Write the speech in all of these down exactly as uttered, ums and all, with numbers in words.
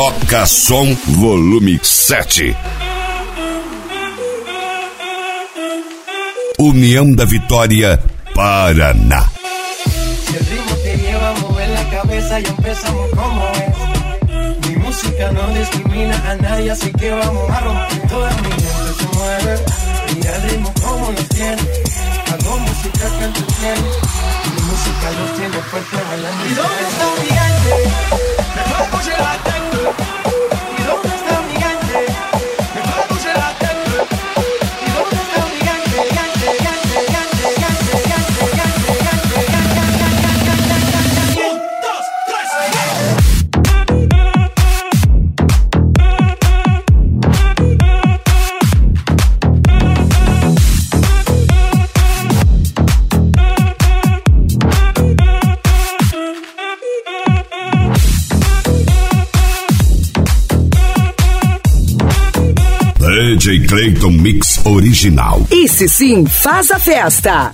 Toca Som Volume sete. União da Vitória, Paraná. Si el ritmo te lleva a mover la cabeza y empezamos como es. Mi música no discrimina a nadie, así que vamos a romper. Toda mi gente se mueve. Mira el ritmo como nos tiene. Hago música que entretiene. Mi música los tiene fuerte bailando. ¿Y dónde está mi gente? Me puedo escuchar la tecla. ¿Y dónde está mi gente? Me puedo escuchar la tecla. ¿Y dónde está mi gente? Gente, gente, gente, gente, gente, gente, gente, gente. Un, dos, tres, D J Clayton Mix Original. Esse sim faz a festa.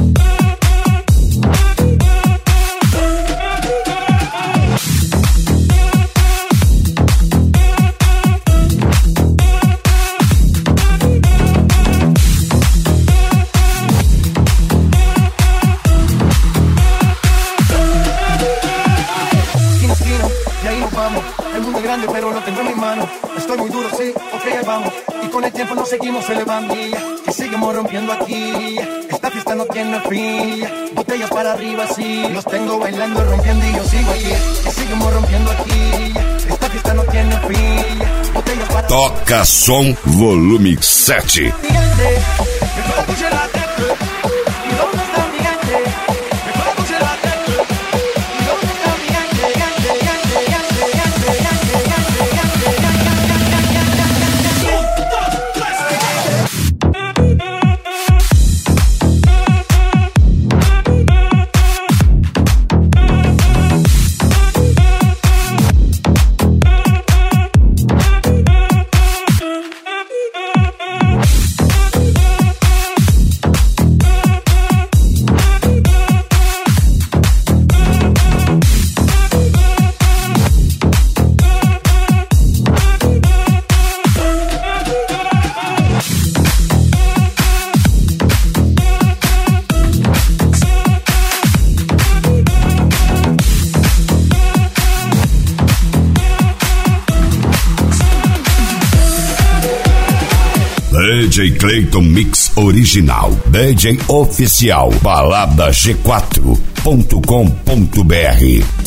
Esquina, esquina, y ahí nos vamos. El mundo es grande, pero lo tengo en mis manos. Estoy muy duro, sí, ok, ahí vamos. Y con el tiempo nos seguimos elevando. Que seguimos rompiendo aquí. Esta fiesta no tiene fin. Botellas para arriba, sí. Los tengo bailando, rompiendo y yo sigo aquí. Que seguimos rompiendo aquí. Esta fiesta no tiene fin. Botellas para Toca Som Volume sete. D J Clayton Mix Original. D J Oficial. balada g quatro ponto com ponto br.